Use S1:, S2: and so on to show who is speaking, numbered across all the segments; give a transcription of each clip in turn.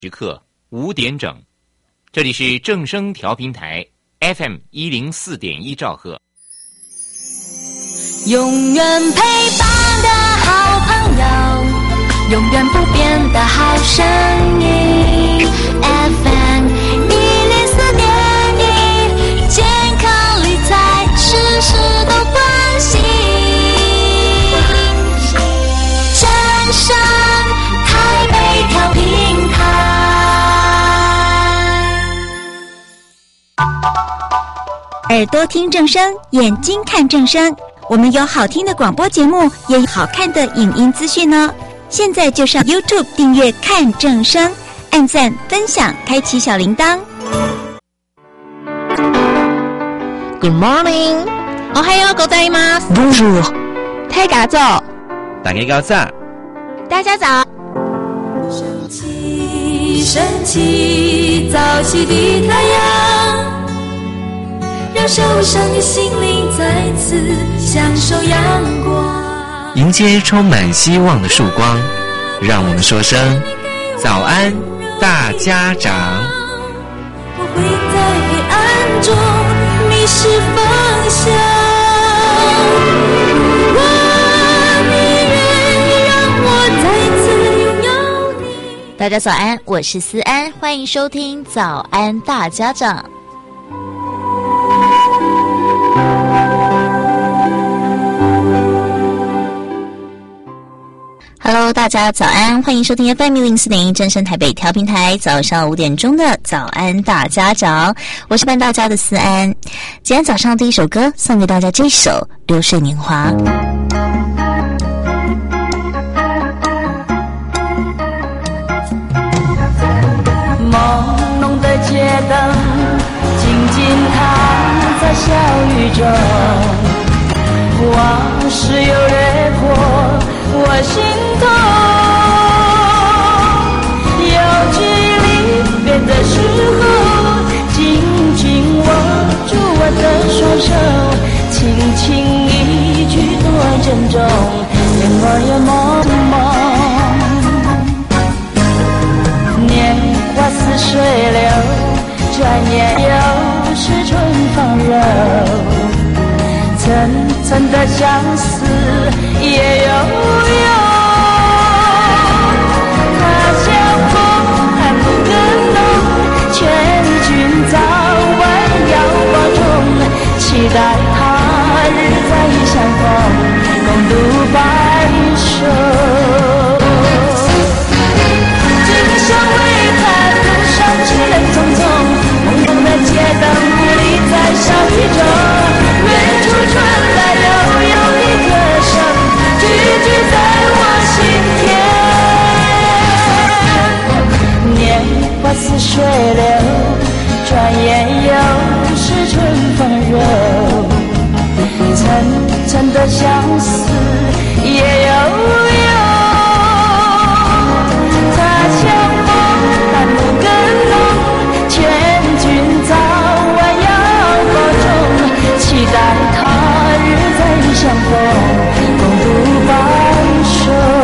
S1: 时刻5点整，这里是正声调频台 FM 104.1兆赫，
S2: 永远陪伴的好朋友，永远不变的好声音 FM 104.1，健康理财事事都关心，正声台北调频台。
S3: 耳朵听正声，眼睛看正声，我们有好听的广播节目，也有好看的影音资讯呢。现在就上 YouTube 订阅看正声，按赞分享，开启小铃铛。
S4: Good morning， おはようございます。
S3: Bonjour，
S4: 大家早，
S5: 大家早，
S4: 大家早。
S2: 升起，升起，早起的太阳，让受伤的心灵再次享受阳光。
S5: 迎接充满希望的曙光，让我们说声早安大家长。
S2: 我会在黑暗中迷失方向，你愿意让我再次拥有你。
S4: 大家早安，我是思安，欢迎收听早安大家长。Hello， 大家早安，欢迎收听 FM 104.1正声台北调频台，早上5点钟的早安大家长，我是伴大家的思安。今天早上第一首歌送给大家，这首《流水年华》。
S2: 朦胧的街灯静静躺在小雨中，往事又掠过我心头，有距离别的时候，紧紧握住我的双手，轻轻一句多珍重，连我也懵懵。年华似水流，转眼又是春风柔，层层的相思也悠悠，他乡风寒不更浓，劝君早晚要保重，期待他日再相逢，共度白首。今宵微寒，路上行人匆匆，朦胧的街灯不离在小雨中，远处传来悠悠的歌声，句句在我心田。年华似水流，转眼又是春风柔，层层的相思也悠悠，他乡风寒不更浓，劝君早晚要保重，期待他日再相逢，共度白首。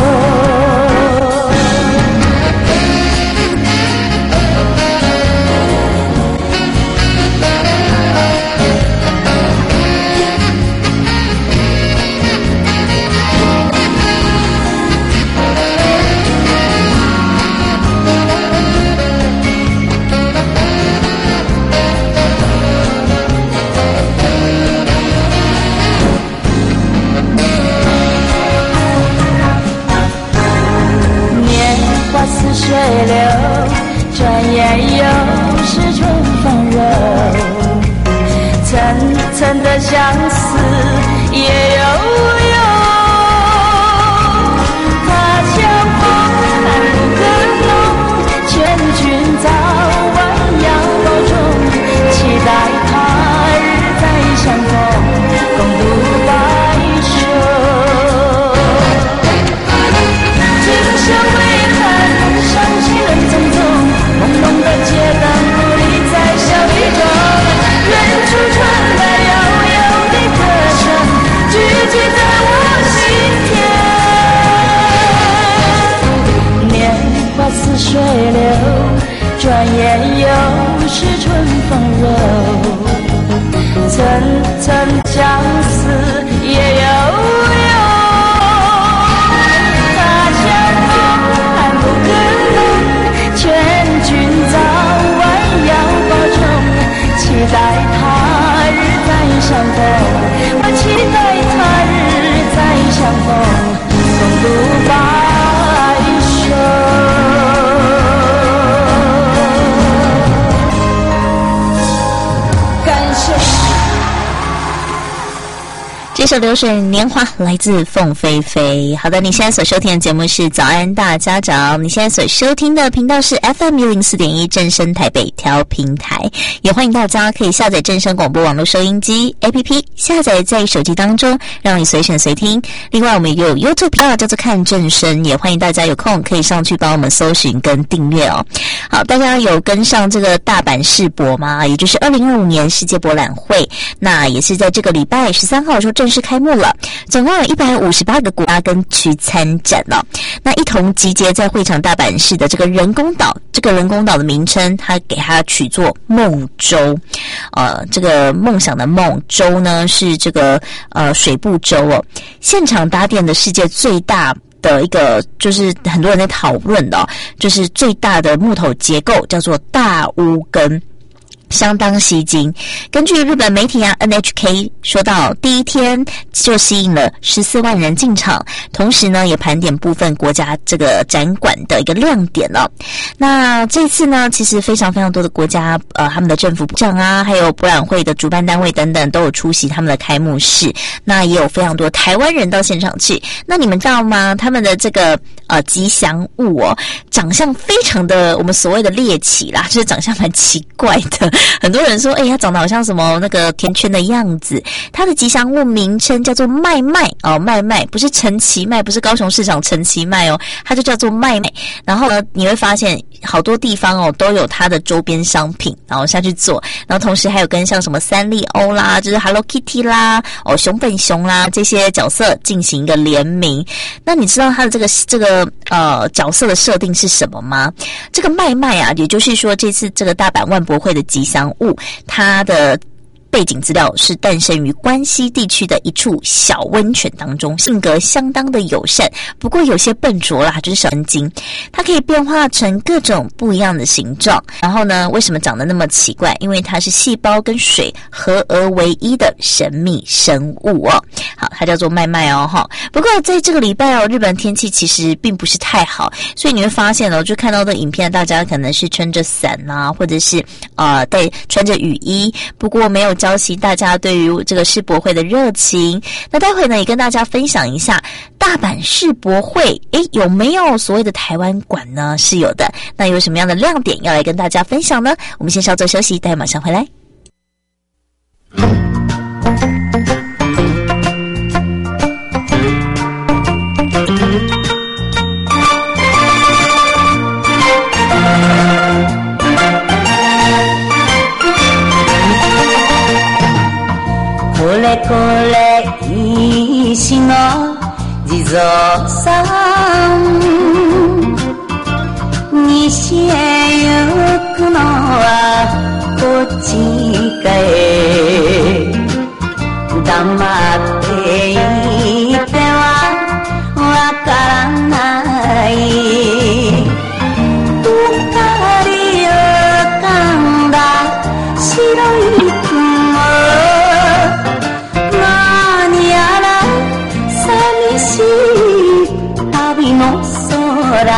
S2: 似水流，转眼又是春风柔，层层的相思也悠悠，他乡风寒不更浓，劝君早晚要保重，期待他日再相逢，共度白首。今宵微寒，上行人匆匆，朦胧的街灯不离在小雨中，远处传来悠悠的歌声，句句在我也有是春风柔，层层相思也悠悠。他乡梦还不可能，劝君早晚要保重，期待他日再相逢，我期待他日再相逢，共度白首。
S4: 这首《流水年华》来自凤飞飞。好的，你现在所收听的节目是早安大家长，你现在所收听的频道是 FM104.1 正声台北调频台，也欢迎大家可以下载正声广播网络收音机 APP， 下载在手机当中，让你随选随听。另外我们也有 YouTube 频道叫做看正声，也欢迎大家有空可以上去帮我们搜寻跟订阅哦。好，大家有跟上这个大阪世博吗？也就是2025年世界博览会，那也是在这个礼拜13号的时候正式开幕了，总共有158个国家跟区参展了。那一同集结在会场大阪市的这个人工岛，这个人工岛的名称，它给它取作梦洲。这个梦想的梦，洲呢是这个水部洲哦。现场搭建的世界最大的一个，就是很多人在讨论的就是最大的木头结构叫做大屋根。相当吸睛。根据日本媒体NHK 说到，第一天就吸引了14万人进场，同时呢也盘点部分国家这个展馆的一个亮点了。那这次呢，其实非常非常多的国家他们的政府部长啊，还有博览会的主办单位等等都有出席他们的开幕式。那也有非常多台湾人到现场去。那你们知道吗？他们的这个吉祥物长相非常的我们所谓的猎奇啦，就是长相蛮奇怪的。很多人说它长得好像什么那个甜圈的样子。它的吉祥物名称叫做麦麦麦麦，不是陈其迈，不是高雄市场陈其迈它就叫做麦麦。然后呢，你会发现好多地方都有它的周边商品，然后下去做。然后同时还有跟像什么三丽鸥啦，就是 Hello Kitty 啦，熊本熊啦这些角色进行一个联名。那你知道它的这个角色的设定是什么吗？这个麦麦啊，也就是说这次这个大阪万博会的吉祥物，它的背景资料是诞生于关西地区的一处小温泉当中，性格相当的友善，不过有些笨拙啦，就是小神经。它可以变化成各种不一样的形状。然后呢，为什么长得那么奇怪？因为它是细胞跟水合而为一的神秘生物好，它叫做麦麦不过在这个礼拜日本天气其实并不是太好，所以你会发现就看到的影片，大家可能是撑着伞啊，或者是穿着雨衣，不过没有浇熄大家对于这个世博会的热情。那待会呢，也跟大家分享一下大阪世博会，有没有所谓的台湾馆呢？是有的。那有什么样的亮点要来跟大家分享呢？我们先稍作休息，待会马上回来。
S2: これこれ石の地蔵さん、西へ行くのはこっちかへ、黙っていてはわからない、光浮かんだ白い雲、何やら寂しい旅の空、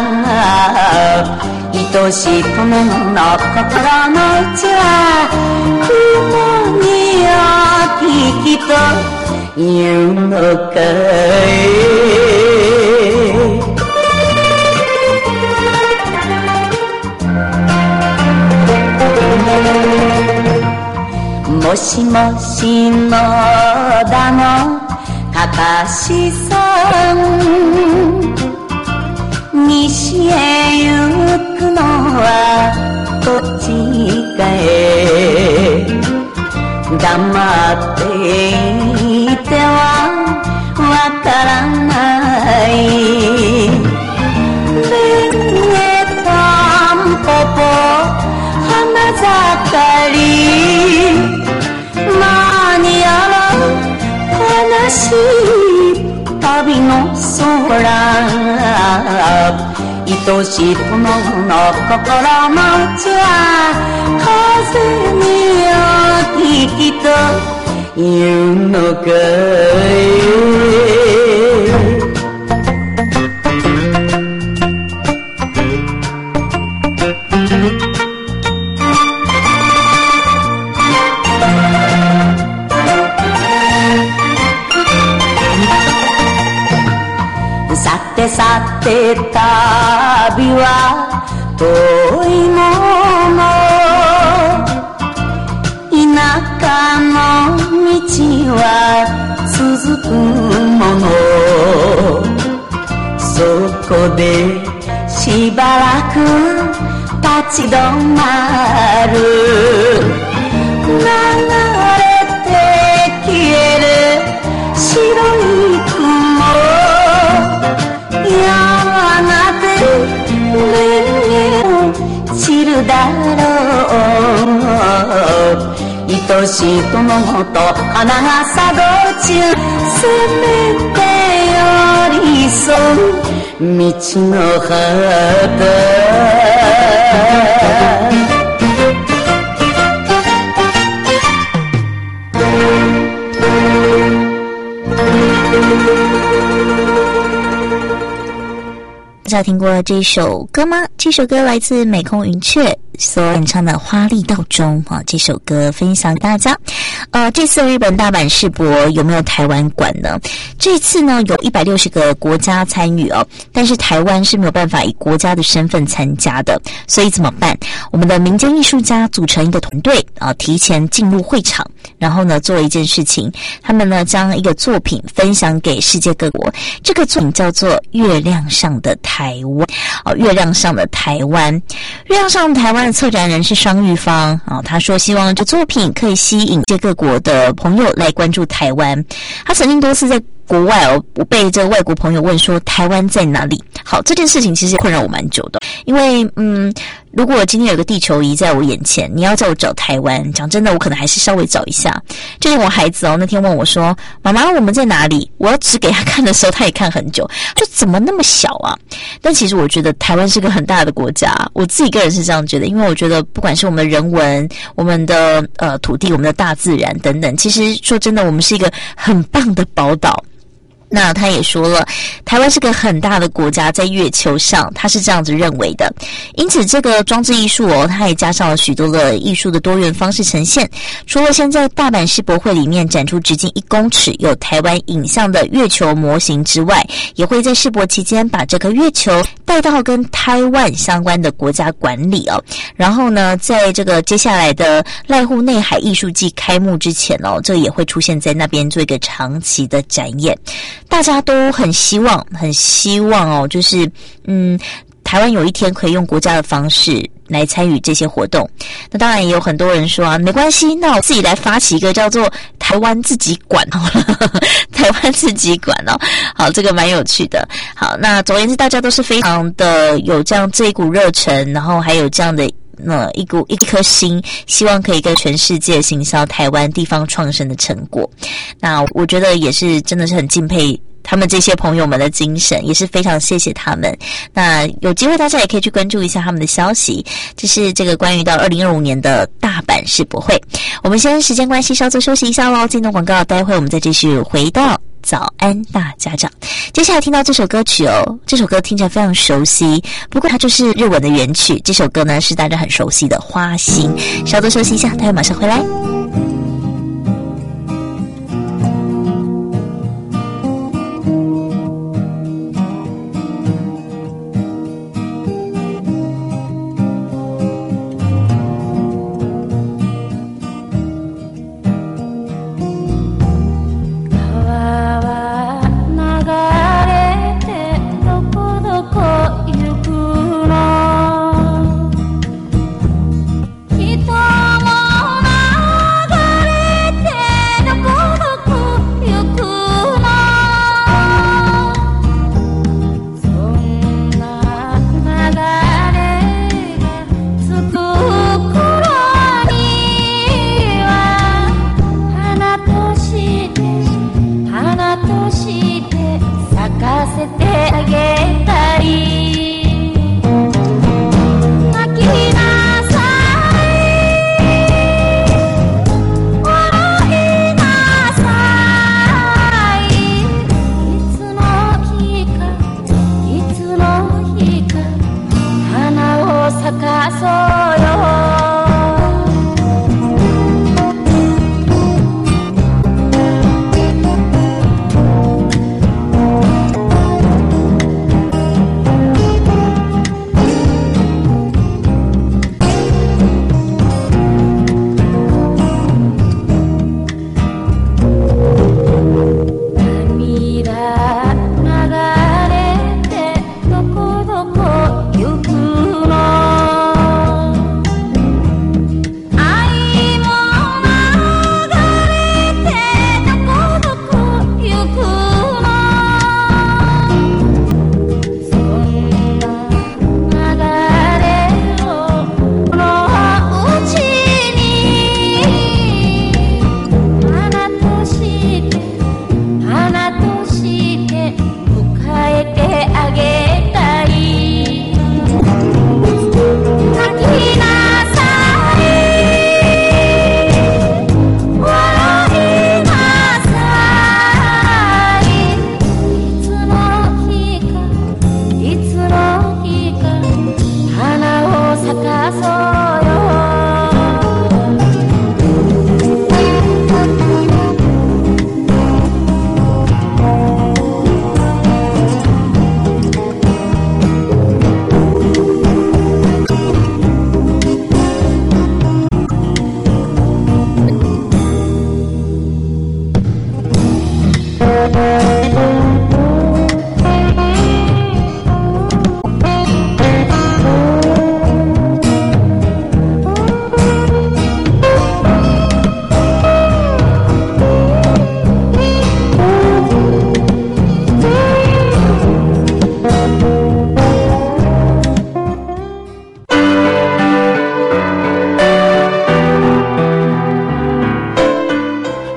S2: 愛しい友の心の内は雲に大きというのかい、もしもしのだのかかしさん、西へ行くのはこっちかへ、黙っていてはわからない、レンゲタンポポり間に合わ悲しい旅の空愛しい友の心持ちは風によきと言うのかいさてさて旅は遠いもの田舎の道は続くものそこでしばらく立ち止まる流れて消える白い雲やがて恋に散るだろう愛しい友と花が作動中せめて寄り添う道の旗
S4: 大家听过这首歌吗？这首歌来自美空云雀所演唱的《花丽道中》啊，这首歌分享给大家。这次日本大阪世博有没有台湾馆呢？这次呢有160个国家参与哦，但是台湾是没有办法以国家的身份参加的，所以怎么办？我们的民间艺术家组成一个团队啊，提前进入会场，然后呢做了一件事情，他们呢将一个作品分享给世界各国。这个作品叫做《月亮上的台湾》哦，月亮上的台湾，月亮上的台湾的策展人是商玉芳啊，他说希望这作品可以吸引世界各国的朋友来关注台湾。他曾经多次在国外哦，我被这个外国朋友问说台湾在哪里？好，这件事情其实困扰我蛮久的，因为如果今天有个地球仪在我眼前，你要叫我找台湾，讲真的，我可能还是稍微找一下。就像我孩子哦，那天问我说：“妈妈，我们在哪里？”我要指给他看的时候，他也看很久，就怎么那么小啊？但其实我觉得台湾是个很大的国家，我自己个人是这样觉得，因为我觉得不管是我们的人文、我们的土地、我们的大自然等等，其实说真的，我们是一个很棒的宝岛。那他也说了，台湾是个很大的国家，在月球上，他是这样子认为的。因此，这个装置艺术哦，它也加上了许多的艺术的多元方式呈现。除了现在大阪世博会里面展出直径1公尺有台湾影像的月球模型之外，也会在世博期间把这个月球带到跟台湾相关的国家管理哦。然后呢，在这个接下来的濑户内海艺术季开幕之前哦，这也会出现在那边做一个长期的展演。大家都很希望哦，就是台湾有一天可以用国家的方式来参与这些活动。那当然也有很多人说啊，没关系，那我自己来发起一个叫做台湾自己管好了，台湾自己管哦。好，这个蛮有趣的。好，那总而言之，大家都是非常的有这一股热忱，然后还有这样的一颗心，希望可以跟全世界行销台湾地方创生的成果。那我觉得也是真的是很敬佩他们这些朋友们的精神，也是非常谢谢他们。那有机会大家也可以去关注一下他们的消息，这是这个关于到2025年的大阪世博会。我们先时间关系稍作休息一下咯，进入广告，待会我们再继续回到早安大家长。接下来听到这首歌曲哦，这首歌听起来非常熟悉，不过它就是日文的原曲。这首歌呢是大家很熟悉的花心。稍作休息一下，待会马上回来。
S2: 人も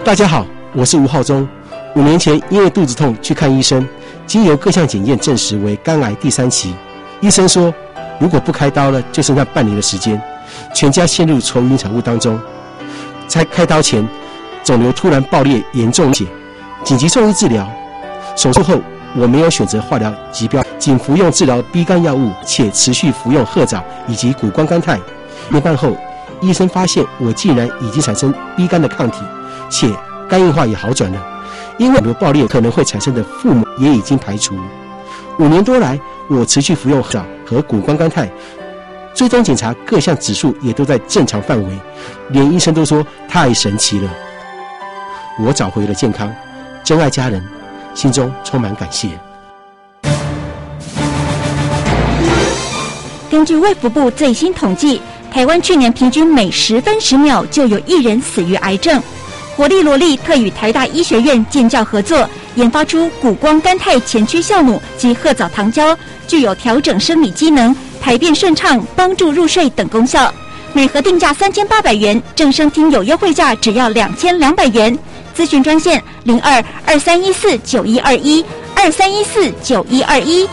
S6: 大家好，我是吴浩中。5年前因为肚子痛去看医生，经由各项检验证实为肝癌第3期。医生说，如果不开刀了，就剩下半年的时间，全家陷入愁云惨雾当中。在开刀前，肿瘤突然爆裂，严重血，紧急送医治疗。手术后，我没有选择化疗及标，仅服用治疗 B 肝药物，且持续服用褐藻以及谷胱甘肽。1年半后，医生发现我竟然已经产生 B 肝的抗体，且肝硬化也好转了。因为肿瘤爆裂可能会产生的腹膜也已经排除。5年多来，我持续服用褐藻和谷胱甘肽，追踪检查各项指数也都在正常范围，连医生都说太神奇了。我找回了健康，珍爱家人，心中充满感谢。
S3: 根据卫福部最新统计，台湾去年平均每10分10秒就有1人死于癌症。活力萝莉特与台大医学院建教合作，研发出谷胱甘肽前驱酵母及褐藻糖胶，具有调整生理机能、排便顺畅、帮助入睡等功效。每盒定价3800元，正声听友优惠价只要2200元。咨询专线02-2314-9121，2314-9121。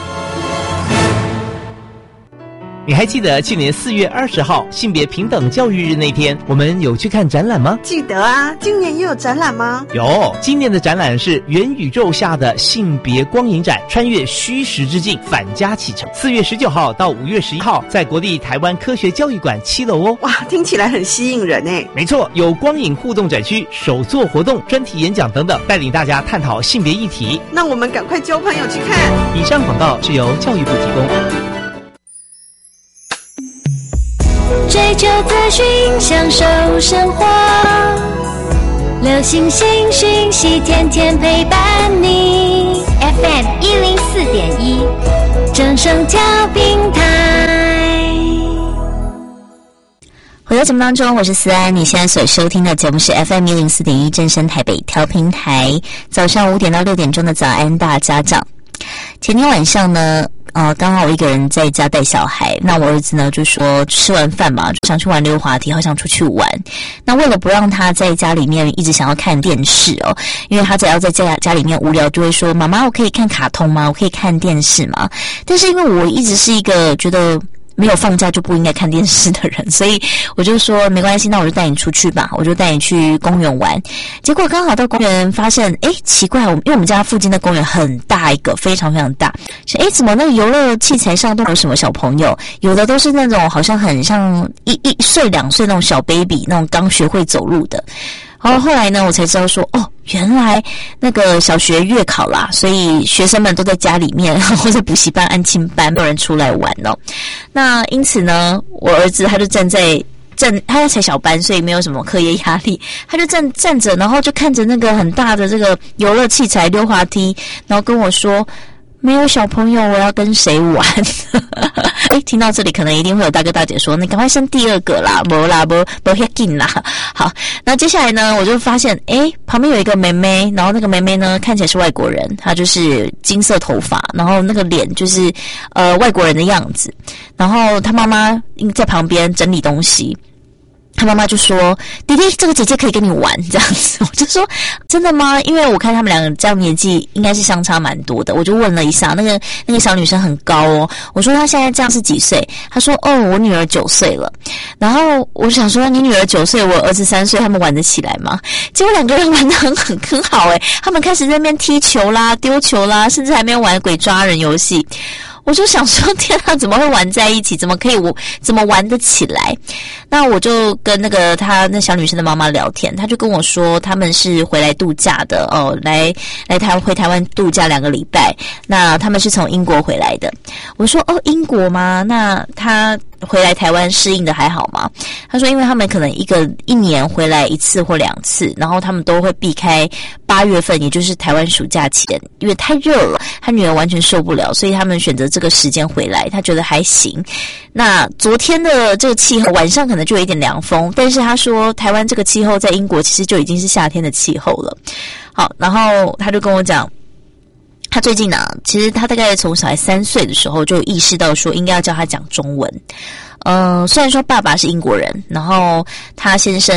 S7: 你还记得去年4月20号性别平等教育日那天，我们有去看展览吗？
S8: 记得啊，今年也有展览吗？
S7: 有，今年的展览是元宇宙下的性别光影展，穿越虚实之境，返家启程。4月19号到5月11号，在国立台湾科学教育馆7楼哦。
S8: 哇，听起来很吸引人诶。
S7: 没错，有光影互动展区、手作活动、专题演讲等等，带领大家探讨性别议题。
S8: 那我们赶快交朋友去看。
S7: 以上广告是由教育部提供。
S2: 追求资讯，享受生活，流行新讯息，天天陪伴你。FM 104.1，正声调频台。
S4: 回到节目当中，我是思安。你现在所收听的节目是 FM 104.1正声台北调频台，早上5点到6点钟的早安大家长。前天晚上呢，刚好我一个人在家带小孩，那我儿子呢就说吃完饭嘛，就想去玩溜滑梯，好想出去玩。那为了不让他在家里面一直想要看电视哦，因为他只要在家里面无聊，就会说妈妈，我可以看卡通吗？我可以看电视吗？但是因为我一直是一个觉得没有放假就不应该看电视的人，所以我就说没关系，那我就带你出去吧，我就带你去公园玩。结果刚好到公园发现，奇怪，因为我们家附近的公园很大一个，非常非常大，怎么那个游乐器材上都有什么小朋友，有的都是那种好像很像1岁2岁那种小 baby， 那种刚学会走路的。然后后来呢，我才知道说，原来那个小学月考啦，所以学生们都在家里面或者补习班、安亲班，没有人出来玩哦。那因此呢，我儿子他就他才小班，所以没有什么课业压力，他就站着，然后就看着那个很大的这个游乐器材溜滑梯，然后跟我说，没有小朋友，我要跟谁玩？听到这里可能一定会有大哥大姐说，你赶快生第2个啦，没啦，没要紧啦。好，那接下来呢，我就发现，旁边有一个妹妹，然后那个妹妹呢看起来是外国人，她就是金色头发，然后那个脸就是外国人的样子，然后她妈妈在旁边整理东西。他妈妈就说，弟弟，这个姐姐可以跟你玩这样子。我就说，真的吗？因为我看他们两个这样年纪应该是相差蛮多的，我就问了一下，那个小女生很高哦，我说她现在这样是几岁？她说我女儿9岁了。然后我想说，你女儿9岁，我儿子3岁，他们玩得起来吗？结果2个人玩得很好他们开始在那边踢球啦、丢球啦，甚至还没有玩鬼抓人游戏。我就想说，天啊，怎么会玩在一起？怎么玩得起来？那我就跟她那小女生的妈妈聊天，她就跟我说，他们是回来度假的回台湾度假2个礼拜。那他们是从英国回来的。我说英国吗？那他回来台湾适应的还好吗？他说，因为他们可能一年回来1次或2次，然后他们都会避开8月份，也就是台湾暑假期间，因为太热了，他女儿完全受不了，所以他们选择这个时间回来，他觉得还行。那昨天的这个气候晚上可能就有一点凉风，但是他说台湾这个气候在英国其实就已经是夏天的气候了。好，然后他就跟我讲，他最近呢，其实他大概从小孩3岁的时候就意识到说应该要教他讲中文。虽然说爸爸是英国人，然后他先生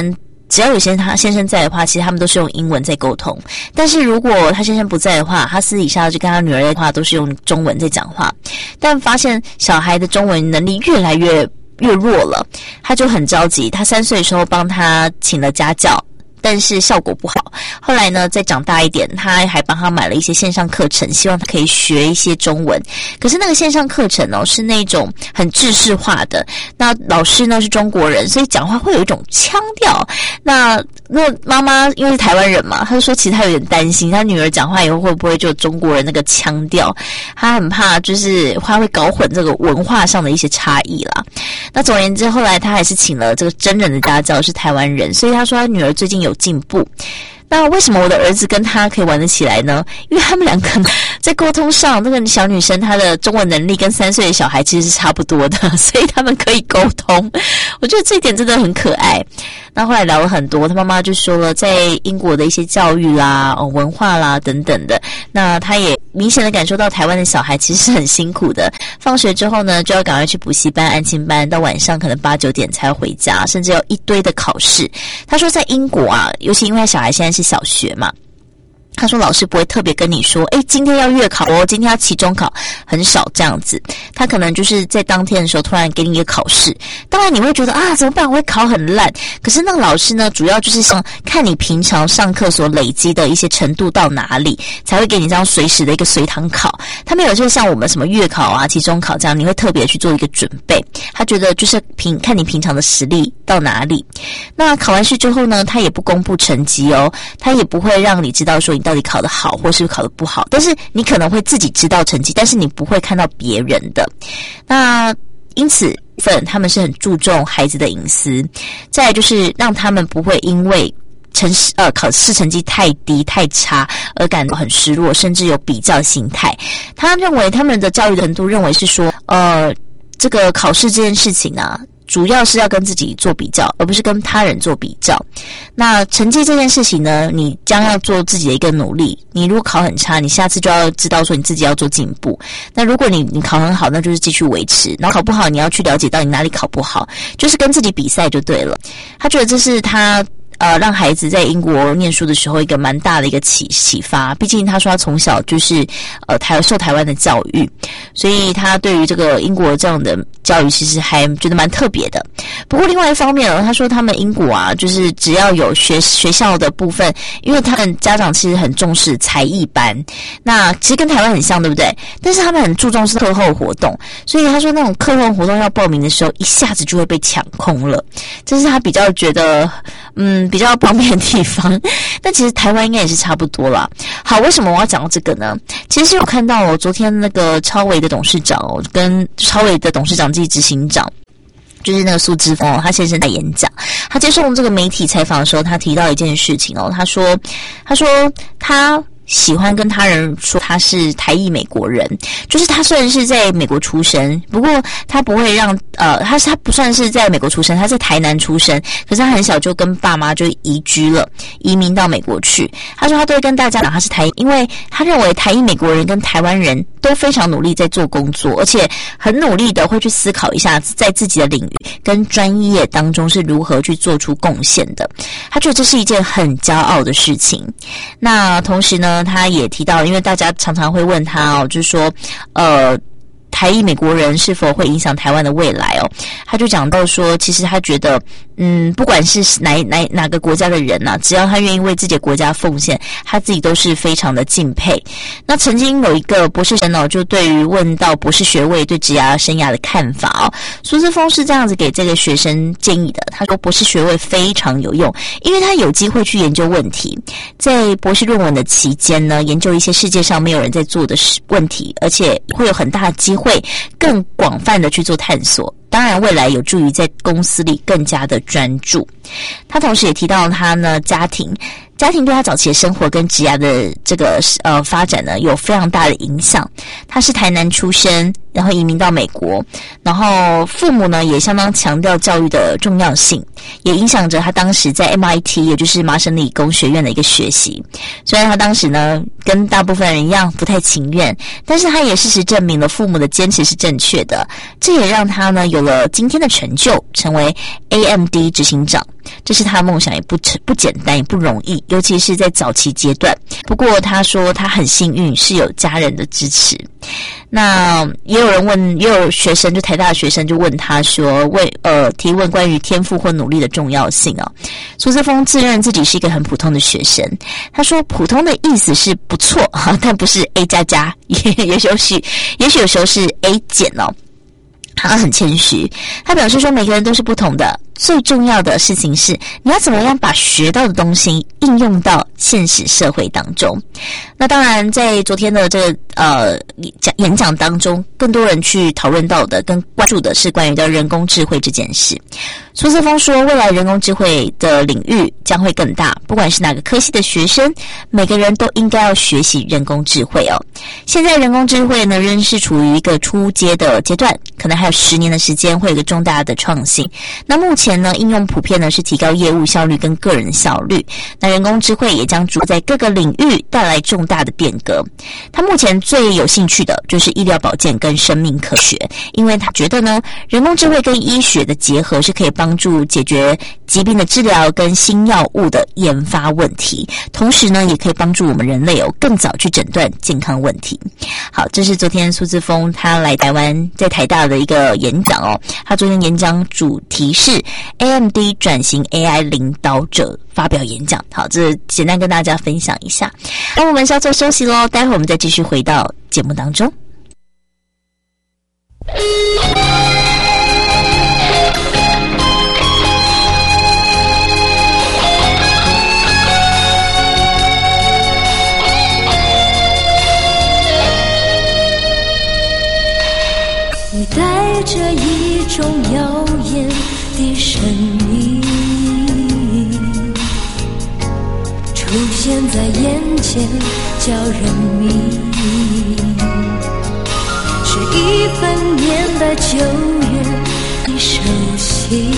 S4: 只要有他先生在的话，其实他们都是用英文在沟通。但是如果他先生不在的话，他私底下就跟他女儿的话都是用中文在讲话。但发现小孩的中文能力越来越弱了，他就很着急。他3岁的时候帮他请了家教，但是效果不好。后来呢，再长大一点，他还帮他买了一些线上课程，希望他可以学一些中文。可是那个线上课程哦，是那种很制式化的，那老师呢是中国人，所以讲话会有一种腔调。那妈妈因为是台湾人嘛，她就说其实她有点担心，她女儿讲话以后会不会就中国人那个腔调，她很怕就是她会搞混这个文化上的一些差异啦。那总而言之，后来她还是请了这个真人的家教，是台湾人，所以她说她女儿最近有进步。那为什么我的儿子跟他可以玩得起来呢？因为他们两个在沟通上，那个小女生她的中文能力跟3岁的小孩其实是差不多的，所以他们可以沟通。我觉得这一点真的很可爱。那后来聊了很多，他妈妈就说了，在英国的一些教育啦、文化啦等等的，那他也明显的感受到台湾的小孩其实是很辛苦的。放学之后呢，就要赶快去补习班、安亲班，到晚上可能8、9点才要回家，甚至要一堆的考试。他说在英国啊，尤其因为小孩现在是小学嘛，他说老师不会特别跟你说今天要月考哦，今天要期中考，很少这样子。他可能就是在当天的时候突然给你一个考试，当然你会觉得怎么办，我会考很烂。可是那个老师呢，主要就是想看你平常上课所累积的一些程度到哪里，才会给你这样随时的一个随堂考。他没有就像我们什么月考啊、期中考这样，你会特别去做一个准备。他觉得就是看你平常的实力到哪里。那考完试之后呢，他也不公布成绩哦，他也不会让你知道说你到底考得好或是考得不好，但是你可能会自己知道成绩，但是你不会看到别人的。那因此他们是很注重孩子的隐私，再来就是让他们不会因为考试成绩太低太差而感到很失落，甚至有比较心态。他认为他们的教育程度认为是说这个考试这件事情啊，主要是要跟自己做比较，而不是跟他人做比较。那成绩这件事情呢，你将要做自己的一个努力。你如果考很差，你下次就要知道说你自己要做进步。那如果你考很好，那就是继续维持。然后考不好，你要去了解到你哪里考不好，就是跟自己比赛就对了。他觉得这是他让孩子在英国念书的时候一个蛮大的一个启发。毕竟他说他从小就是受台湾的教育，所以他对于这个英国这样的教育其实还觉得蛮特别的。不过另外一方面他说他们英国啊，就是只要有学校的部分，因为他们家长其实很重视才艺班，那其实跟台湾很像对不对？但是他们很注重是课后活动，所以他说那种课后活动要报名的时候，一下子就会被抢空了。这是他比较觉得比较方便的地方。但其实台湾应该也是差不多啦。好，为什么我要讲到这个呢？其实我看到昨天那个超微的董事长跟超微的董事长及执行长，就是那个苏之峰他先生在演讲，他接受这个媒体采访的时候，他提到一件事情他说他喜欢跟他人说他是台裔美国人，就是他虽然是在美国出生，不过他不会让他不算是在美国出生，他在台南出生，可是他很小就跟爸妈就移民到美国去。他说他都会跟大家讲他是台裔，因为他认为台裔美国人跟台湾人都非常努力在做工作，而且很努力的会去思考一下在自己的领域跟专业当中是如何去做出贡献的。他觉得这是一件很骄傲的事情。那同时呢，他也提到，因为大家常常会问他就是说台裔美国人是否会影响台湾的未来他就讲到说，其实他觉得不管是哪个国家的人只要他愿意为自己的国家奉献，他自己都是非常的敬佩。那曾经有一个博士生就对于问到博士学位对职涯生涯的看法苏之峰是这样子给这个学生建议的。他说博士学位非常有用，因为他有机会去研究问题，在博士论文的期间呢，研究一些世界上没有人在做的问题，而且会有很大的机会更广泛的去做探索。当然未来有助于在公司里更加的专注。他同时也提到他呢家庭对他早期的生活跟职业的这个发展呢有非常大的影响。他是台南出生，然后移民到美国，然后父母呢也相当强调教育的重要性，也影响着他当时在 MIT 也就是麻省理工学院的一个学习。虽然他当时呢跟大部分人一样不太情愿，但是他也事实证明了父母的坚持是正确的，这也让他呢有了今天的成就，成为 AMD 执行长。 这是他的梦想，也不简单，也不容易，尤其是在早期阶段。不过他说他很幸运是有家人的支持。那也有学生，就台大的学生就问他说，提问关于天赋或努力的重要性啊。苏姿丰自认自己是一个很普通的学生，他说普通的意思是不错哈，但不是 A 加加，也许有时候是 A 减哦。他很谦虚，他表示说每个人都是不同的，最重要的事情是你要怎么样把学到的东西应用到现实社会当中。那当然在昨天的这个演讲当中，更多人去讨论到的跟关注的是关于到人工智慧这件事。苏姿丰说未来人工智慧的领域将会更大，不管是哪个科系的学生，每个人都应该要学习人工智慧哦。现在人工智慧呢仍是处于一个初阶的阶段，可能还有10年的时间会有一个重大的创新。那目前呢应用普遍呢是提高业务效率跟个人效率，那人工智慧也将逐在各个领域带来重大的变革。他目前最有兴趣的就是医疗保健跟生命科学，因为他觉得呢人工智慧跟医学的结合是可以帮助解决疾病的治疗跟新药物的研发问题，同时呢也可以帮助我们人类更早去诊断健康问题。好，这是昨天苏姿丰他来台湾在台大的一个演讲哦。他昨天演讲主题是 AMD 转型 AI 领导者发表演讲。好，这简单跟大家分享一下。那我们稍作休息咯，待会我们再继续回到节目当中。
S2: 你带着一种妖艳的声音出现在眼前，叫人迷，是一份年代久远的熟悉，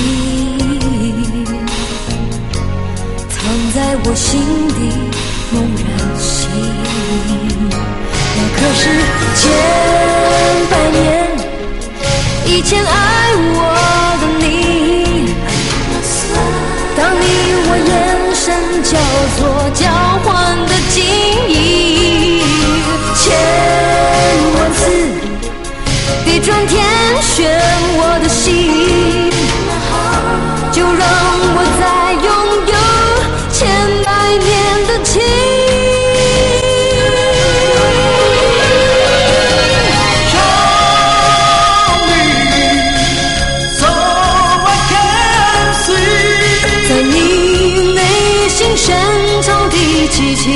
S2: 藏在我心底猛然醒。那可是千百年以前爱我的你，当你我眼神交错交换的记忆，千万次地转天旋我的心，就让我再拥有千百年的情。深藏的激情，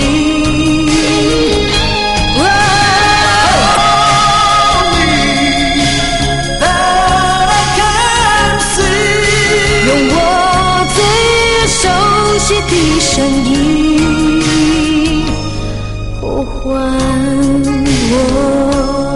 S2: 用我最熟悉的声音呼唤我。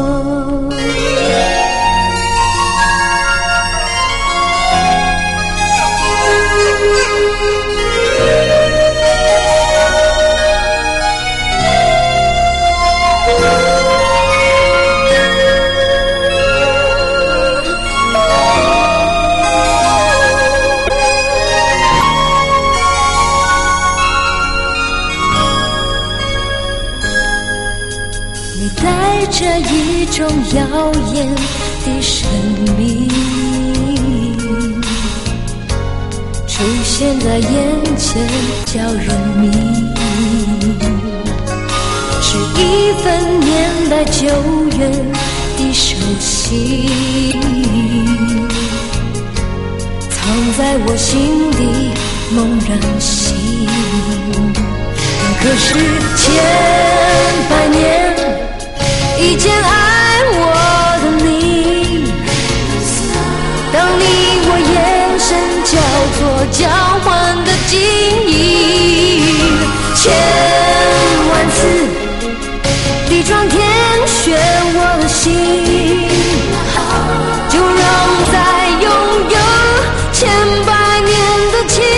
S2: 这一种耀眼的生命出现在眼前，叫人迷，是一份年代久远的熟悉，藏在我心底猛然醒。可是千百年以前爱我的你，当你我眼神交错交换的记忆，千万次地转天旋我的心，就让再拥有千百年的情。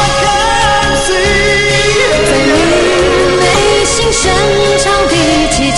S2: 深长的记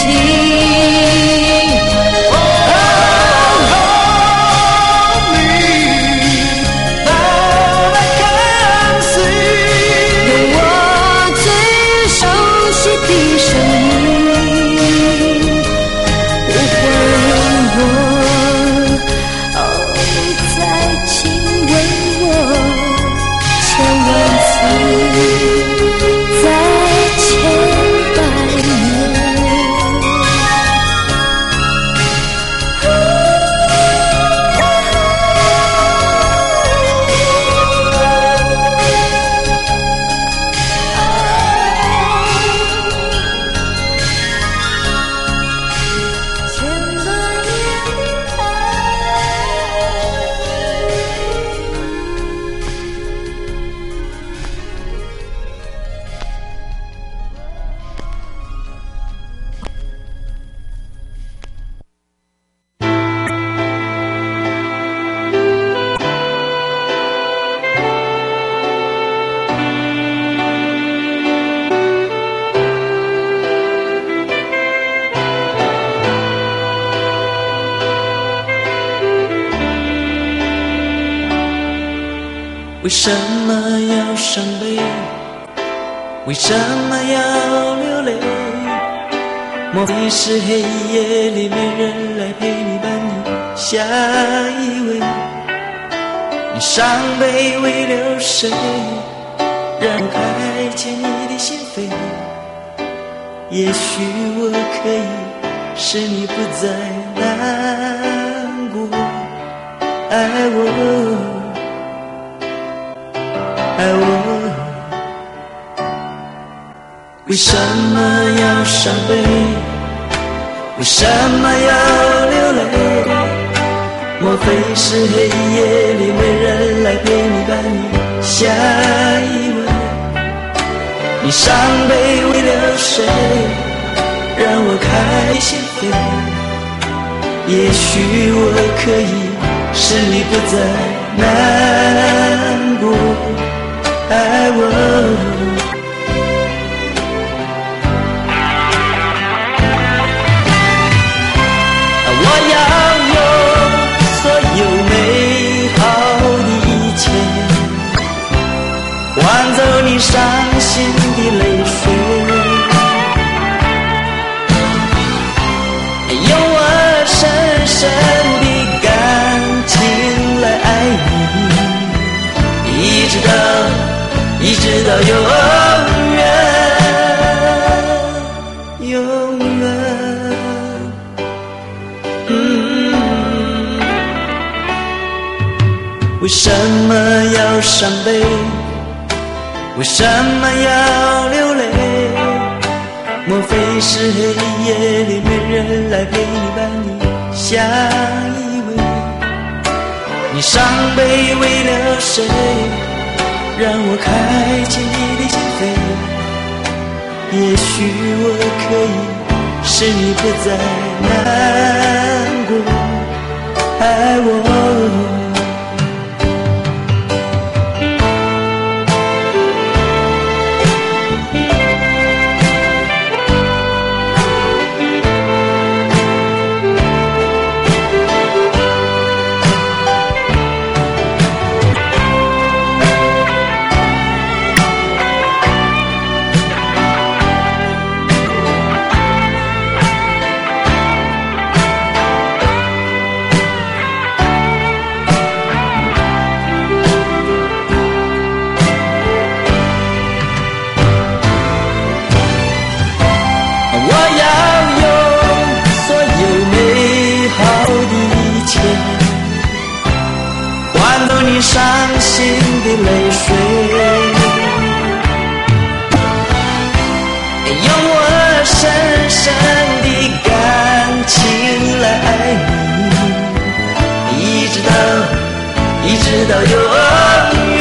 S9: 为什么要伤悲？为什么要流泪？莫非是黑夜里没人来陪你伴你下一位？你伤悲为了谁？让我开解你的心扉。也许我可以使你不再难过，爱我，爱我。为什么要伤悲？为什么要流泪？莫非是黑夜里没人来陪你伴你下一位？你伤悲为了谁？让我开心扉。也许我可以使你不再难过，爱我。换走你伤心的泪水，用我深深的感情来爱你，一直到永远，永远。为什么要伤悲？为什么要流泪？莫非是黑夜里没人来陪你伴你下一位？你伤悲为了谁？让我开解你的心扉。也许我可以使你不再难过，爱我。伤心的泪水，用我深深的感情来爱你，一直到永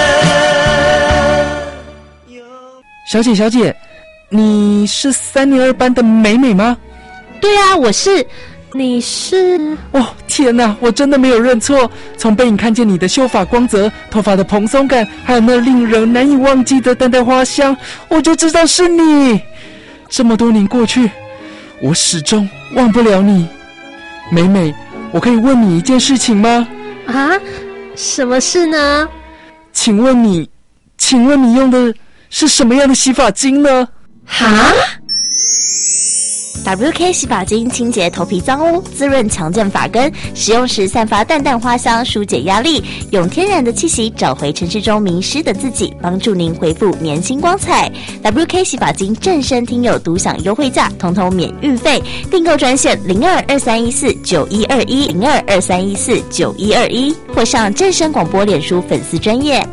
S9: 远。
S10: 小姐，你是3年2班的美美吗？
S11: 对啊，我是。你是？
S10: 哦，天哪，我真的没有认错。从背影看见你的秀发光泽、头发的蓬松感，还有那令人难以忘记的淡淡花香，我就知道是你。这么多年过去，我始终忘不了你。美美，我可以问你一件事情吗？
S11: 啊？什么事呢？
S10: 请问你用的是什么样的洗发精呢？
S11: 哈
S4: WK 洗发精清洁头皮脏污，滋润强健发根，使用时散发淡淡花香，疏解压力，用天然的气息找回城市中迷失的自己，帮助您恢复年轻光彩。WK 洗发精正身听友独享优惠价，统统免运费，订购专线0223149121 0223149121，或上正声广播脸书粉丝专页。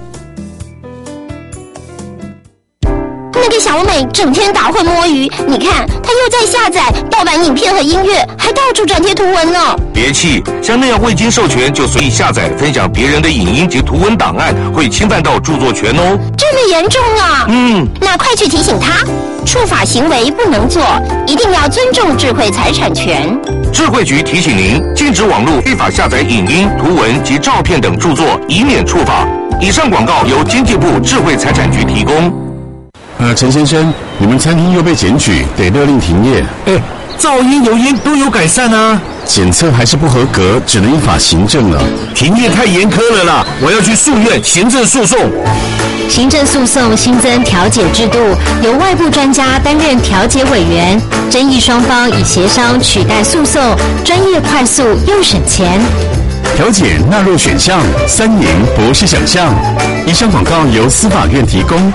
S12: 那个小美整天打混摸鱼，你看她又在下载盗版影片和音乐，还到处转贴图文呢。
S13: 别气，像那样未经授权就随意下载分享别人的影音及图文档案，会侵犯到著作权哦。
S12: 这么严重啊？那快去提醒他，触法行为不能做，一定要尊重智慧财产权。
S13: 智慧局提醒您，禁止网络非法下载影音、图文及照片等著作，以免触法。以上广告由经济部智慧财产局提供。
S14: 陈先生，你们餐厅又被检举，得勒令停业。
S15: 噪音、油烟都有改善啊。
S14: 检测还是不合格，只能依法行政了。
S13: 停业太严苛了啦，我要去诉愿行政诉讼。
S12: 行政诉讼新增调解制度，由外部专家担任调解委员，争议双方以协商取代诉讼，专业快速又省钱。
S14: 调解纳入选项，3赢不是想象。以上广告由司法院提供。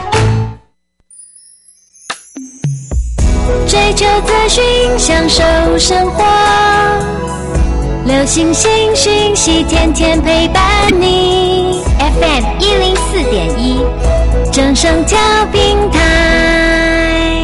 S2: 追求资讯，享受生活，流行新讯息，天天陪伴你。FM 104.1，正声调频台。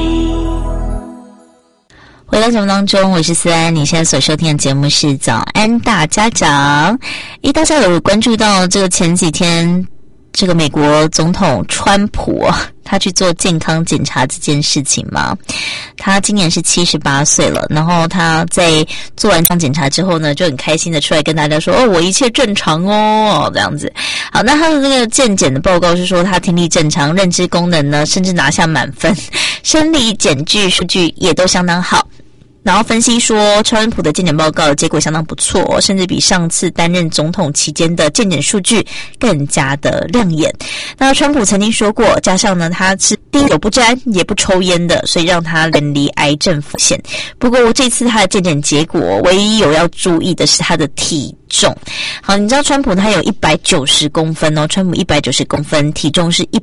S4: 回到节目当中，我是思安，你现在所收听的节目是早安大家长。大家有关注到这个前几天这个美国总统川普他去做健康检查这件事情吗？他今年是78岁了，然后他在做完健康检查之后呢，就很开心的出来跟大家说，我一切正常这样子。好，那他的这个健检的报告是说他听力正常，认知功能呢甚至拿下满分，生理检具数据也都相当好。然后分析说，川普的健检报告的结果相当不错，甚至比上次担任总统期间的健检数据更加的亮眼。那川普曾经说过，加上呢他是滴酒不沾也不抽烟的，所以让他远离癌症风险。不过这次他的健检结果唯一有要注意的是他的体重。好，你知道川普他有190公分川普190公分，体重是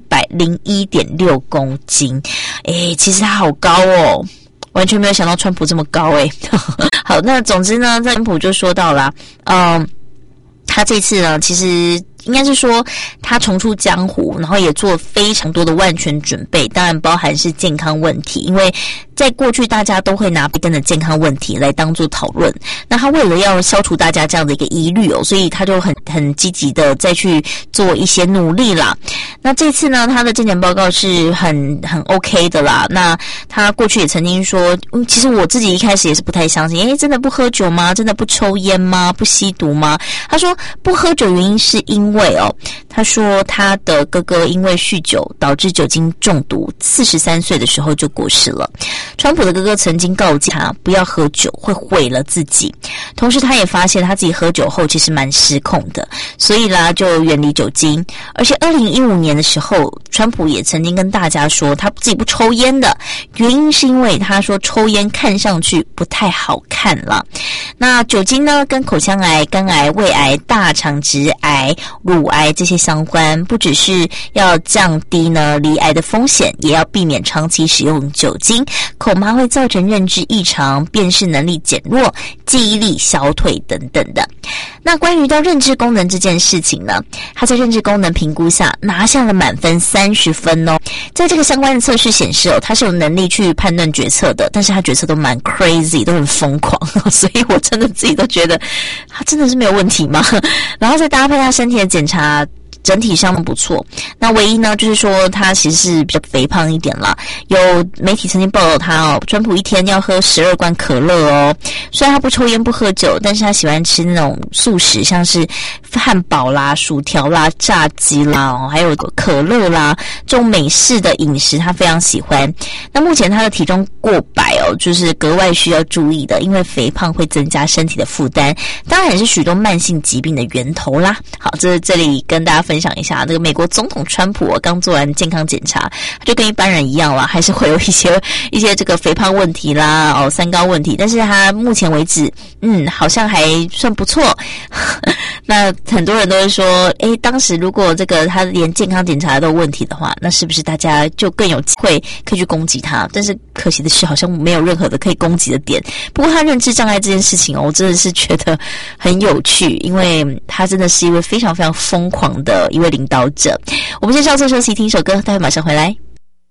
S4: 101.6公斤。其实他好高完全没有想到川普这么高好，那总之呢，川普就说到啦，他这次呢，其实应该是说他重出江湖，然后也做非常多的万全准备，当然包含是健康问题，因为在过去大家都会拿拜登的健康问题来当做讨论，那他为了要消除大家这样的一个疑虑所以他就很积极的再去做一些努力啦。那这次呢，他的健检报告是很 OK 的啦。那他过去也曾经说，其实我自己一开始也是不太相信，真的不喝酒吗？真的不抽烟吗？不吸毒吗？他说不喝酒原因是因为他说他的哥哥因为酗酒导致酒精中毒，43岁的时候就过世了。川普的哥哥曾经告诫他不要喝酒，会毁了自己。同时他也发现他自己喝酒后其实蛮失控的，所以啦就远离酒精。而且2015年的时候，川普也曾经跟大家说他自己不抽烟的，原因是因为他说抽烟看上去不太好看了。那酒精呢跟口腔癌、肝癌、胃癌、大肠直癌、乳癌这些相关，不只是要降低呢罹癌的风险，也要避免长期使用酒精。口麻会造成认知异常、辨识能力减弱、记忆力消退等等的。那关于到认知功能这件事情呢，他在认知功能评估下拿下了满分30分在这个相关的测试显示他是有能力去判断决策的，但是他决策都蛮 crazy， 都很疯狂所以我真的自己都觉得他真的是没有问题吗？然后再搭配他身体的检查，整体上不错。那唯一呢就是说他其实是比较肥胖一点啦，有媒体曾经报道他川普一天要喝12罐可乐虽然他不抽烟不喝酒，但是他喜欢吃那种素食，像是汉堡啦、薯条啦、炸鸡啦还有可乐啦，这种美式的饮食他非常喜欢。那目前他的体重过100就是格外需要注意的，因为肥胖会增加身体的负担，当然也是许多慢性疾病的源头啦。好，这里跟大家分享一下，那个美国总统川普刚做完健康检查，就跟一般人一样啦，还是会有一些这个肥胖问题啦三高问题，但是他目前为止好像还算不错那很多人都会说当时如果这个他连健康检查都有问题的话，那是不是大家就更有机会可以去攻击他？但是可惜的是好像没有任何的可以攻击的点。不过他认知障碍这件事情我真的是觉得很有趣，因为他真的是一位非常非常疯狂的一位领导者。我们先稍作休息，听一首歌，待会马上回来。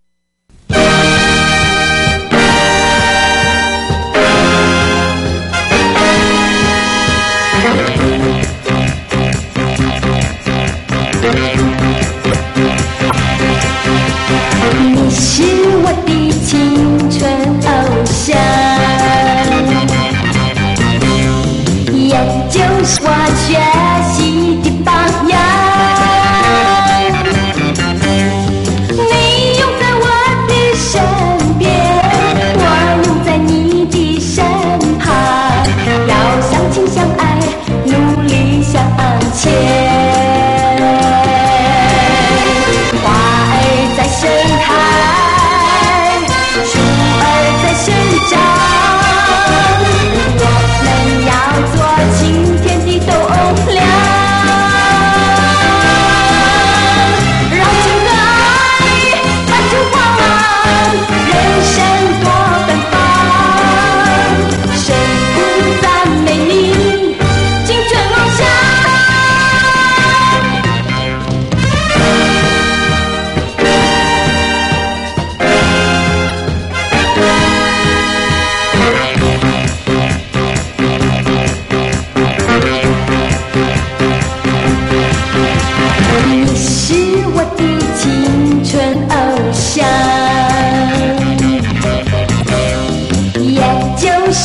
S2: 你是我的青春偶像，也就是我学习的榜样。你拥在我的身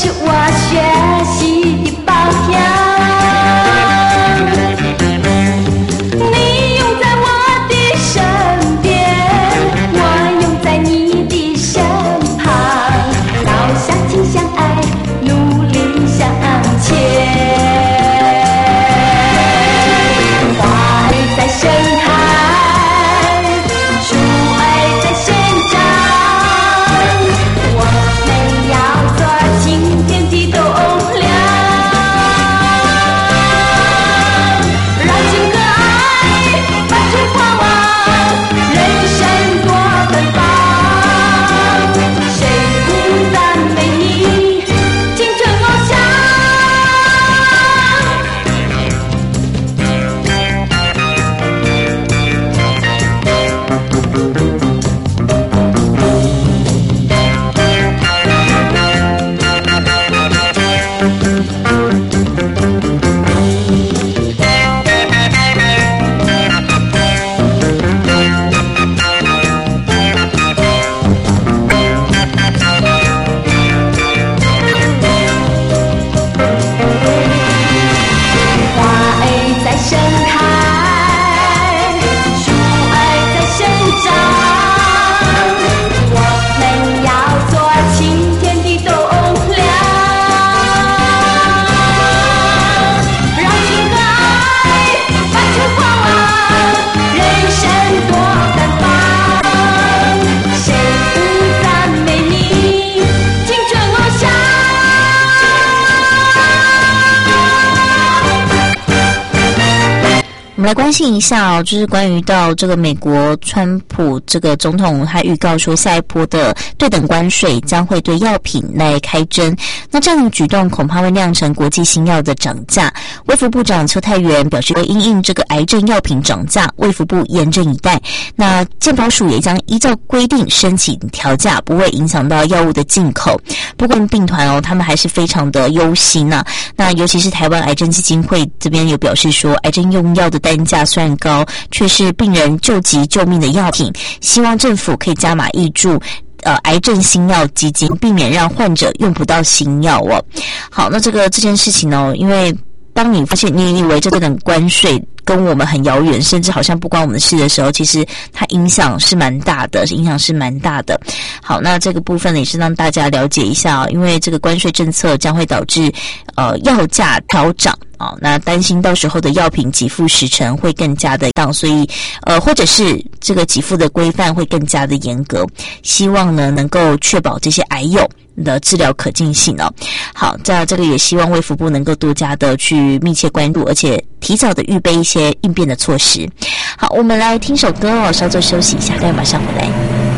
S2: 是我学习的宝条。你拥在我的身边，我拥在你的身旁，老乡情相爱，努力向前。花儿在盛开，树儿在生长，我们要做晴天的栋梁，让情和爱发出光芒，人生多奔放，谁不赞美你青春翱翔。花儿在盛开，树儿在生长，我们要做晴天的栋梁，让情和爱发出光芒，人生多奔放，谁不赞美你青春翱翔。
S4: 我们来关心一下哦，就是关于到这个美国川普这个总统，他预告说下一波的对等关税将会对药品来开征，那这样的举动恐怕会酿成国际新药的涨价。卫福部长邱泰源表示，因应这个癌症药品涨价，卫福部严阵以待。那健保署也将依照规定申请调价，不会影响到药物的进口。不过病团哦，他们还是非常的忧心啊。那尤其是台湾癌症基金会这边有表示说，癌症用药的单价虽然高，却是病人救急救命的药品，希望政府可以加码挹注癌症新药基金，避免让患者用不到新药哦。好，那这件事情呢，因为当你发现你以为这个关税跟我们很遥远，甚至好像不关我们的事的时候，其实它影响是蛮大的。好，那这个部分呢也是让大家了解一下，因为这个关税政策将会导致药价调涨啊，那担心到时候的药品给付时程会更加的当，所以或者是这个给付的规范会更加的严格，希望呢能够确保这些癌友的治疗可进性哦。好，在这个也希望卫福部能够多加的去密切关注，而且提早的预备一些应变的措施。好，我们来听首歌哦，稍作休息一下，待会马上回来。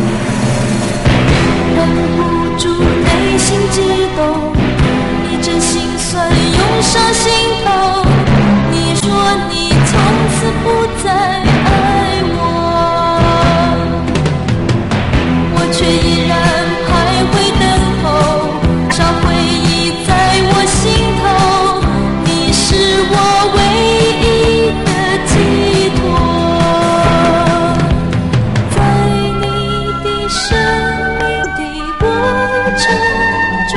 S2: 忍不住内心激动，一阵心酸涌上心头。你说你从此不再爱我，我却依然徘徊等候，少回忆在我心头。你是我唯一的寄托，在你的生命的过程中，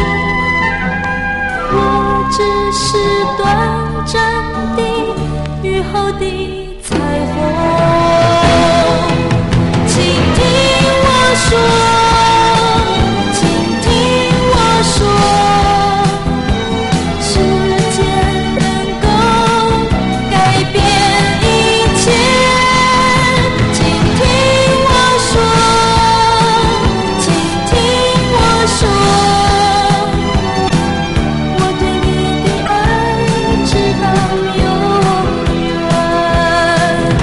S2: 我只是短暂的雨后的彩虹。请听我说，请听我说，时间能够改变一切。请听我说，请听我说，我对你的爱直到永远。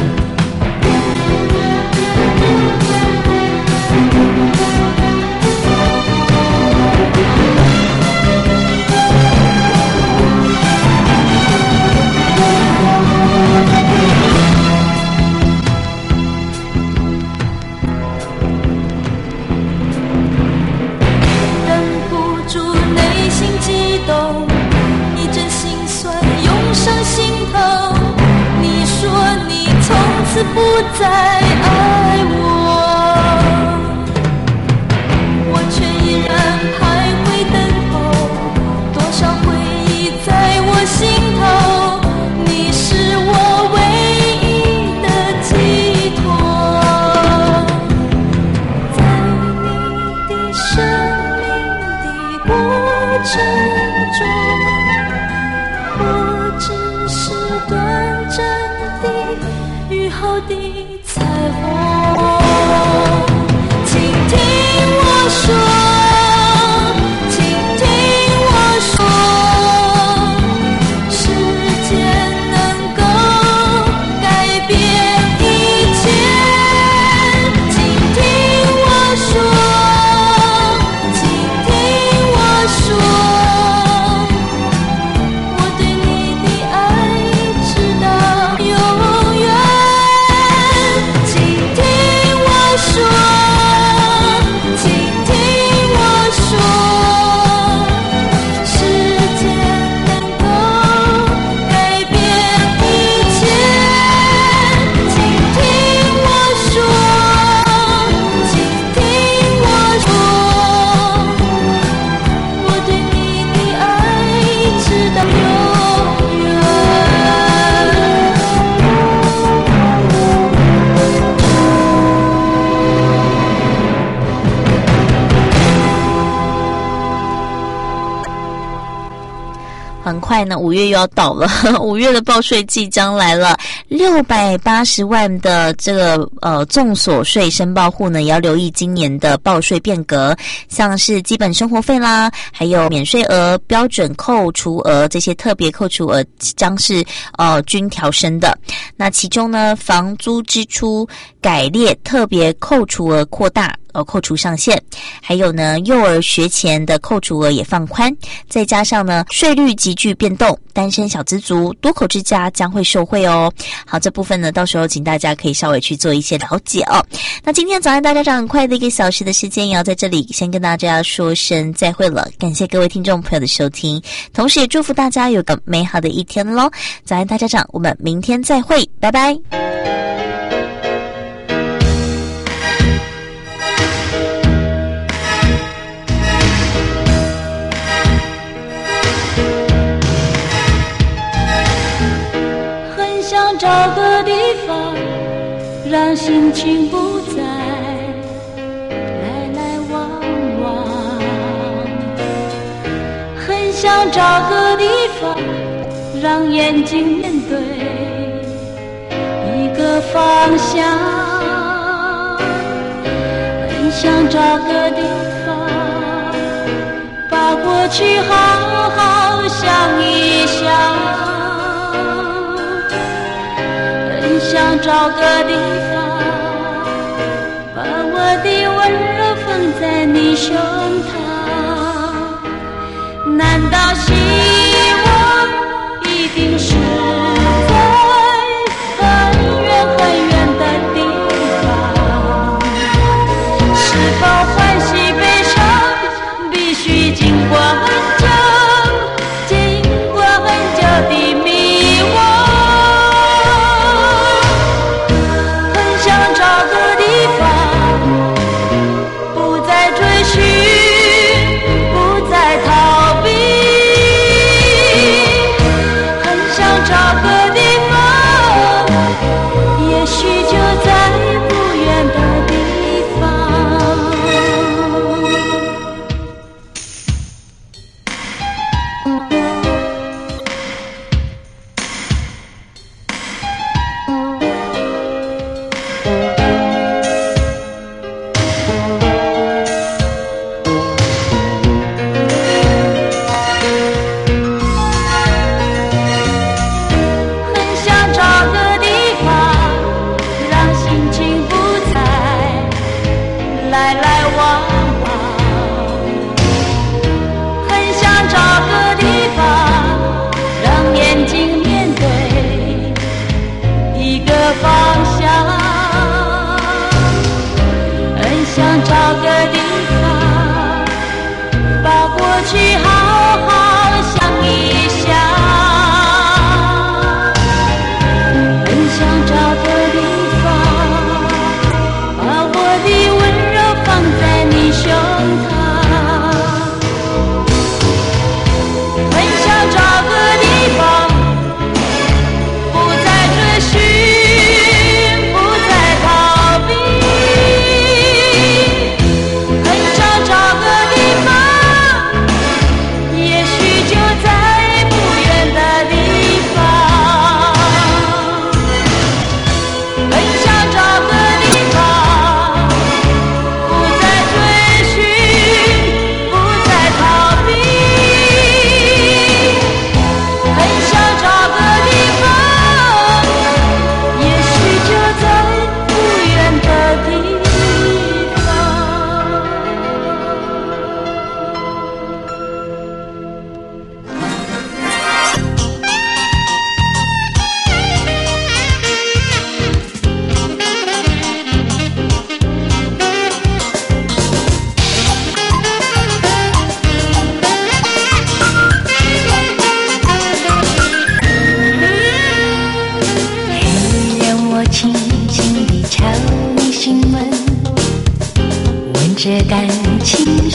S2: 忍不住内心激动，一阵心酸涌上心头。你说你从此不再爱我，我却依然徘徊等候， 后的彩虹。请听我说，请听我说，时间能够改变一切。请听我说，请听我说，我对你的爱直到永远。请听我说，请听我说，时间能够改变一切。请听我说，请听我说，我对你的爱直到永远。
S4: 很快呢，5月又要到了，5月的报税季将来了，680万的这个综所税申报户呢，也要留意今年的报税变革，像是基本生活费啦，还有免税额、标准扣除额这些特别扣除额将是均调升的。那其中呢，房租支出改列特别扣除额扩大。扣除上限，还有呢，幼儿学前的扣除额也放宽，再加上呢，税率急剧变动，单身小资族、多口之家将会受惠哦。好，这部分呢，到时候请大家可以稍微去做一些了解哦。那今天早安大家长很快的1个小时的时间，也要在这里先跟大家说声再会了，感谢各位听众朋友的收听，同时也祝福大家有个美好的一天咯。早安大家长，我们明天再会，拜拜。
S2: 找个地方，让心情不再来来往往。很想找个地方，让眼睛面对一个方向。很想找个地方，把过去好好想一想。想找个地方，把我的温柔放在你胸膛。难道希望一定是在很远很远的地方？是否欢喜悲伤必须经过很久，经过很久的迷惘？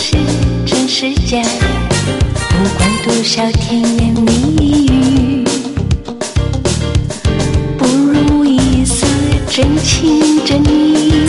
S2: 是真是假，不管多少甜言蜜语，不如一丝真情真意。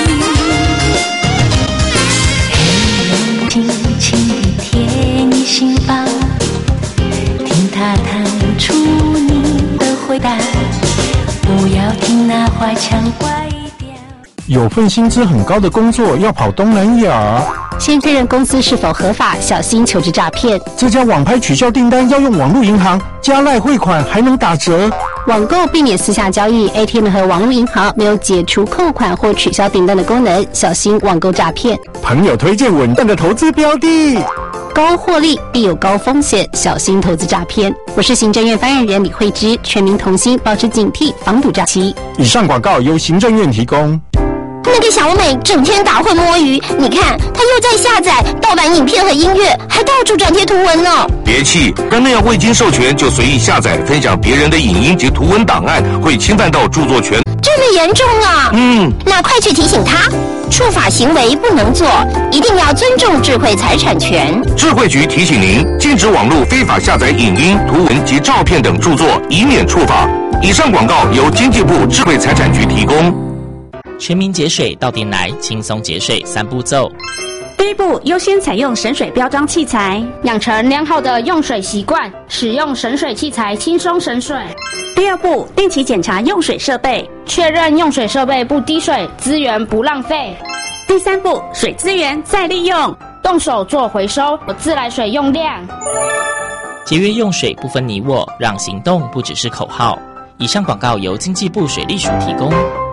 S2: 嘿，轻轻地贴你心房，听他弹出你的回答，不要听那花腔怪调。
S15: 有份薪资很高的工作要跑东南亚，
S12: 先确认公司是否合法，小心求职诈骗。
S15: 这家网拍取消订单要用网络银行，加赖汇款还能打折。
S12: 网购避免私下交易 ，ATM 和网络银行没有解除扣款或取消订单的功能，小心网购诈骗。
S15: 朋友推荐稳当的投资标的，
S12: 高获利必有高风险，小心投资诈骗。我是行政院发言人李慧芝，全民同心，保持警惕，防堵诈欺。
S15: 以上广告由行政院提供。
S16: 那个小美整天打混摸鱼，你看她又在下载盗版影片和音乐，还到处转贴图文呢。
S13: 别气，但那样未经授权就随意下载分享别人的影音及图文档案，会侵犯到著作权，
S16: 这么严重啊！那快去提醒她，触法行为不能做，一定要尊重智慧财产权。
S13: 智慧局提醒您，禁止网络非法下载影音、图文及照片等著作，以免触法。以上广告由经济部智慧财产局提供。
S5: 全民节水到店来，轻松节水3步骤。
S17: 第一步，优先采用省水标章器材，养成良好的用水习惯，使用省水器材轻松省水。第二步，定期检查用水设备，确认用水设备不滴水，资源不浪费。第三步，水资源再利用，动手做回收，自来水用量。
S5: 节约用水不分你我，让行动不只是口号。以上广告由经济部水利署提供。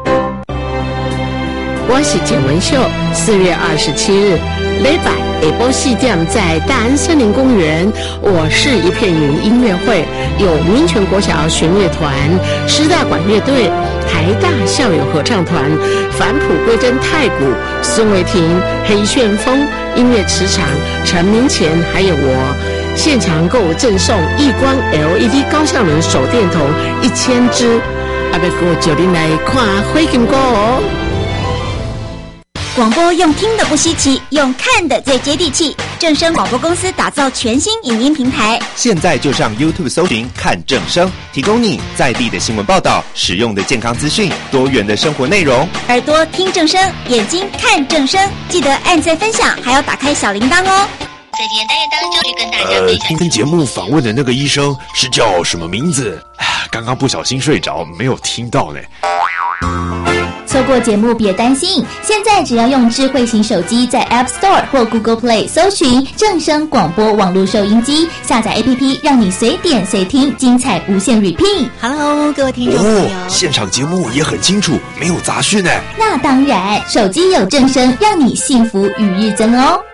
S18: 我是简文秀，4月27日，礼拜下晡4点在大安森林公园，我是一片云音乐会，有民权国小弦乐团、师大管乐队、台大校友合唱团、返璞归真太鼓、孙维婷、黑旋风音乐磁场、陈明前，还有我。现场购物赠送亿光 LED 高效能手电筒1000支，要过9年来看火金歌哦。
S3: 广播用听的不稀奇，用看的最接地气。正声广播公司打造全新影音平台，
S19: 现在就上 YouTube 搜寻看正声，提供你在地的新闻报道、实用的健康资讯、多元的生活内容。
S3: 耳朵听正声，眼睛看正声，记得按赞分享，还要打开小铃铛哦。
S20: 在今天单元当中，去跟大家分享。
S21: 听节目访问的那个医生是叫什么名字？刚刚不小心睡着，没有听到呢。
S22: 错过节目别担心，现在只要用智慧型手机在 App Store 或 Google Play 搜寻正声广播网络收音机，下载 APP 让你随点随听，精彩无限 repeat。Hello， 各位听众朋友，
S21: 现场节目也很清楚，没有杂讯呢。
S22: 那当然，手机有正声，让你幸福与日增哦。